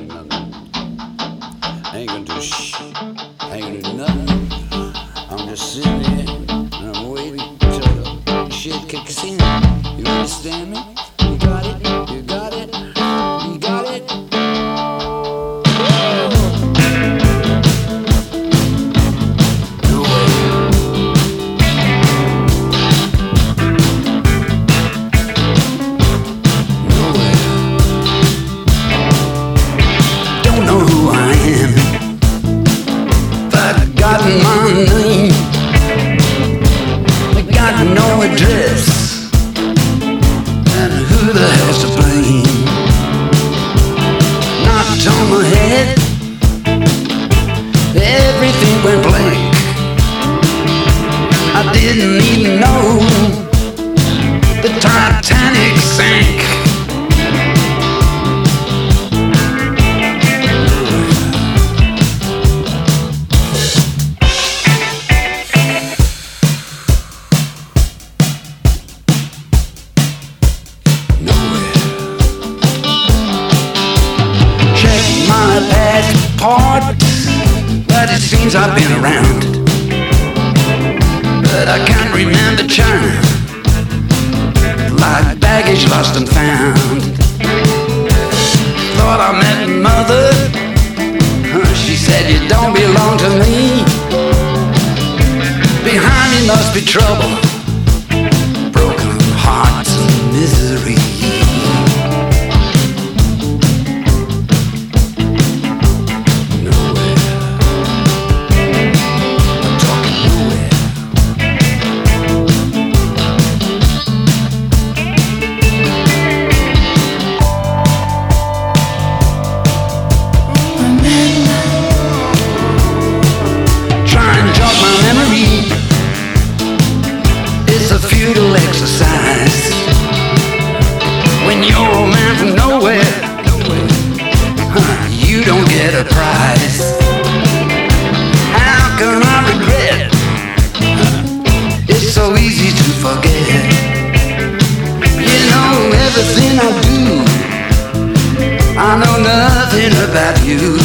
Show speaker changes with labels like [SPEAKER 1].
[SPEAKER 1] nothing. I ain't gonna do I ain't gonna do nothing. I'm just sitting here and I'm waiting till the shit kicks in. You understand me? You got it? You got it? You got it?
[SPEAKER 2] My name, I got no address, and who the hell's to blame? Knocked on my head, everything went blank. I didn't even know the Titanic sank. Passport, but it seems I've been around. But I can't remember China, like baggage lost and found. Thought I met mother, she said you don't belong to me. Behind me must be trouble, broken hearts and misery. Futile exercise when you're a man from nowhere, you don't get a prize. How can I regret? It's so easy to forget. You know everything I do, I know nothing about you.